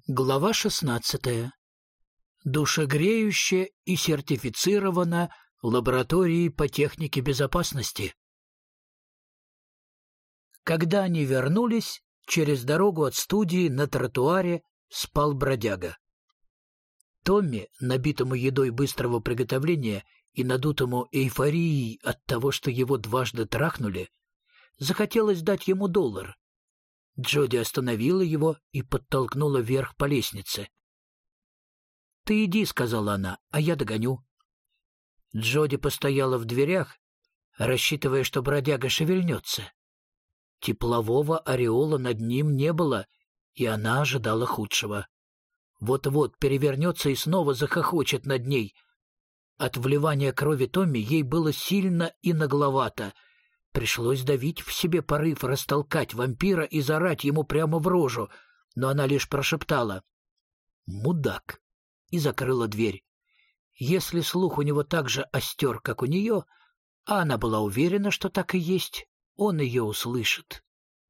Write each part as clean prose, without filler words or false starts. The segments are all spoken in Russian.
Глава 16. Душегреюще и сертифицировано лабораторией по технике безопасности. Когда они вернулись, через дорогу от студии на тротуаре спал бродяга. Томми, набитому едой быстрого приготовления и надутому эйфорией от того, что его дважды трахнули, захотелось дать ему $1. Джоди остановила его и подтолкнула вверх по лестнице. «Ты иди», — сказала она, — «а я догоню». Джоди постояла в дверях, рассчитывая, что бродяга шевельнется. Теплового ореола над ним не было, и она ожидала худшего. Вот-вот перевернется и снова захохочет над ней. От вливания крови Томми ей было сильно и нагловато. Пришлось давить в себе порыв растолкать вампира и заорать ему прямо в рожу, но она лишь прошептала «Мудак!» и закрыла дверь. Если слух у него так же остер, как у нее, а она была уверена, что так и есть, он ее услышит.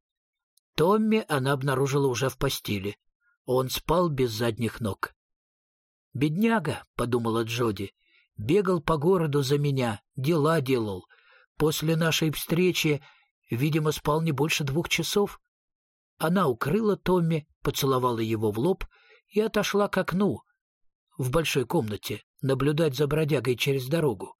Томми она обнаружила уже в постели. Он спал без задних ног. «Бедняга», — подумала Джоди, — «бегал по городу за меня, дела делал. После нашей встречи, видимо, спал не больше 2 часов». Она укрыла Томми, поцеловала его в лоб и отошла к окну в большой комнате наблюдать за бродягой через дорогу.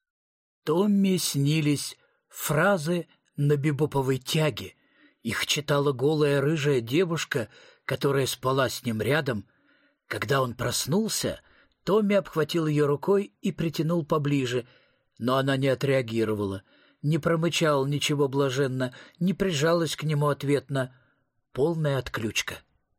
Томми снились фразы на бибоповой тяге. Их читала голая рыжая девушка, которая спала с ним рядом. Когда он проснулся, Томми обхватил ее рукой и притянул поближе, но она не отреагировала, не промычала ничего блаженно, не прижалась к нему ответно. Полная отключка.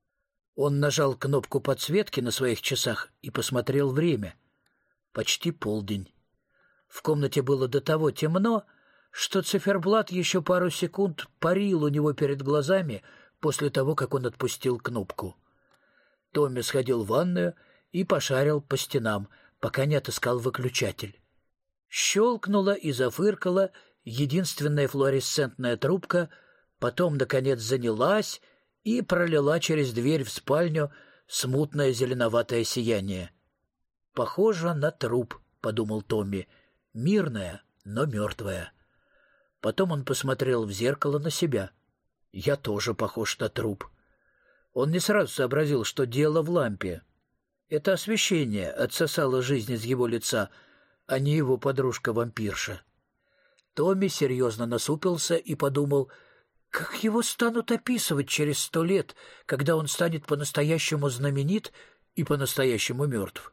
Он нажал кнопку подсветки на своих часах и посмотрел время. Почти полдень. В комнате было до того темно, что циферблат еще пару секунд парил у него перед глазами после того, как он отпустил кнопку. Томми сходил в ванную и пошарил по стенам, пока не отыскал выключатель. Щелкнула и зафыркала единственная флуоресцентная трубка, потом, наконец, занялась и пролила через дверь в спальню смутное зеленоватое сияние. «Похоже на труп», — подумал Томми, — «мирная, но мертвая». Потом он посмотрел в зеркало на себя. «Я тоже похож на труп». Он не сразу сообразил, что дело в лампе. Это освещение отсосало жизнь из его лица, а не его подружка-вампирша. Томми серьезно насупился и подумал, как его станут описывать через 100 лет, когда он станет по-настоящему знаменит и по-настоящему мертв.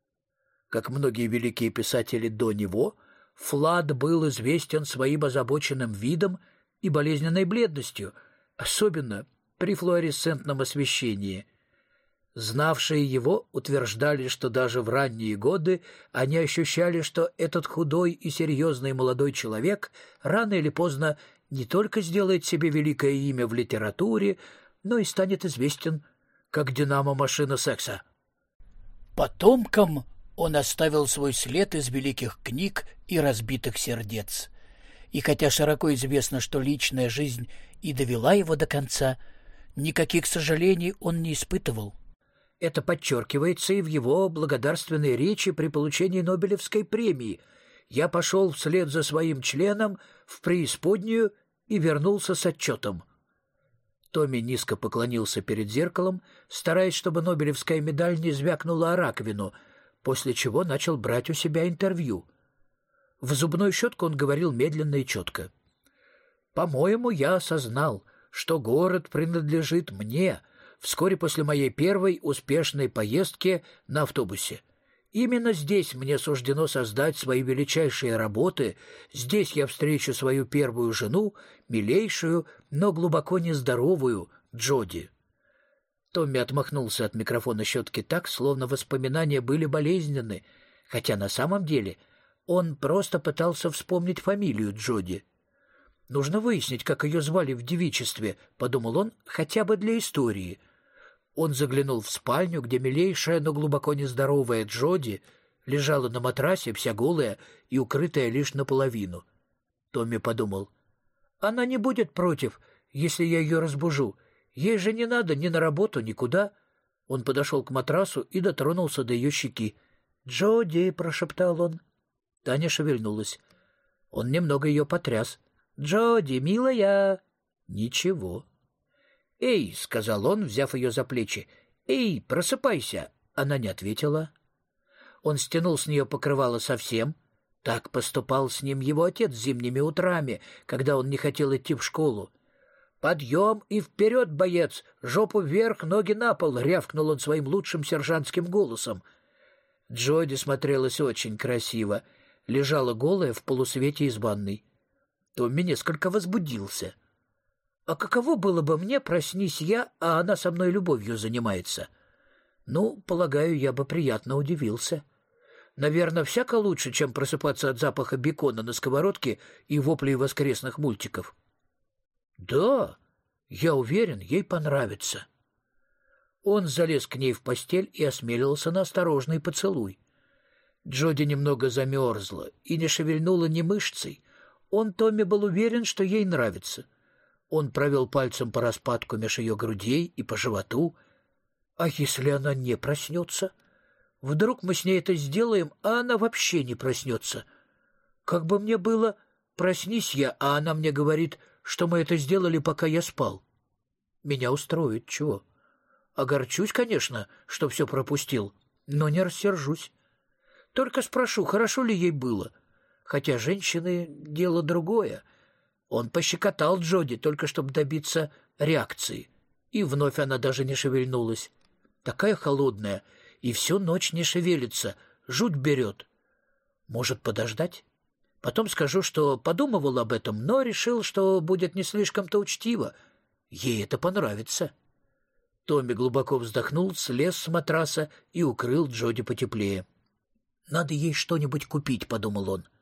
Как многие великие писатели до него, Флад был известен своим озабоченным видом и болезненной бледностью, особенно при флуоресцентном освещении. Знавшие его утверждали, что даже в ранние годы они ощущали, что этот худой и серьезный молодой человек рано или поздно не только сделает себе великое имя в литературе, но и станет известен как динамо-машина секса. Потомкам он оставил свой след из великих книг и разбитых сердец. И хотя широко известно, что личная жизнь и довела его до конца, никаких сожалений он не испытывал. Это подчеркивается и в его благодарственной речи при получении Нобелевской премии. «Я пошел вслед за своим членом в преисподнюю и вернулся с отчетом». Томми низко поклонился перед зеркалом, стараясь, чтобы Нобелевская медаль не звякнула о раковину, после чего начал брать у себя интервью. В зубную щетку он говорил медленно и четко. «По-моему, я осознал, что город принадлежит мне вскоре после моей первой успешной поездки на автобусе. Именно здесь мне суждено создать свои величайшие работы, здесь я встречу свою первую жену, милейшую, но глубоко нездоровую Джоди». Томми отмахнулся от микрофона щетки так, словно воспоминания были болезненны, хотя на самом деле он просто пытался вспомнить фамилию Джоди. «Нужно выяснить, как ее звали в девичестве», — подумал он, — «хотя бы для истории». Он заглянул в спальню, где милейшая, но глубоко нездоровая Джоди лежала на матрасе, вся голая и укрытая лишь наполовину. Томми подумал, она не будет против, если я ее разбужу. Ей же не надо ни на работу, никуда. Он подошел к матрасу и дотронулся до ее щеки. «Джоди!» — прошептал он. Таня шевельнулась. Он немного ее потряс. «Джоди, милая!» «Ничего». «Эй!» — сказал он, взяв ее за плечи. «Эй, просыпайся!» Она не ответила. Он стянул с нее покрывало совсем. Так поступал с ним его отец зимними утрами, когда он не хотел идти в школу. «Подъем и вперед, боец! Жопу вверх, ноги на пол!» — рявкнул он своим лучшим сержантским голосом. Джоди смотрелась очень красиво. Лежала голая в полусвете из ванной. Томми несколько возбудился. «А каково было бы мне, проснись я, а она со мной любовью занимается?» «Ну, полагаю, я бы приятно удивился. Наверное, всяко лучше, чем просыпаться от запаха бекона на сковородке и воплей воскресных мультиков». «Да, я уверен, ей понравится». Он залез к ней в постель и осмелился на осторожный поцелуй. Джоди немного замерзла и не шевельнула ни мышцей. Томми был уверен, что ей нравится. Он провел пальцем по распадку меж ее грудей и по животу. А если она не проснется? Вдруг мы с ней это сделаем, а она вообще не проснется? Как бы мне было, проснись я, а она мне говорит, что мы это сделали, пока я спал. Меня устроит, чего? Огорчусь, конечно, что все пропустил, но не рассержусь. Только спрошу, хорошо ли ей было. Хотя женщины — дело другое. Он пощекотал Джоди, только чтобы добиться реакции. И вновь она даже не шевельнулась. Такая холодная, и всю ночь не шевелится, жуть берет. Может, подождать? Потом скажу, что подумывал об этом, но решил, что будет не слишком-то учтиво. Ей это понравится. Томми глубоко вздохнул, слез с матраса и укрыл Джоди потеплее. «Надо ей что-нибудь купить», — подумал он.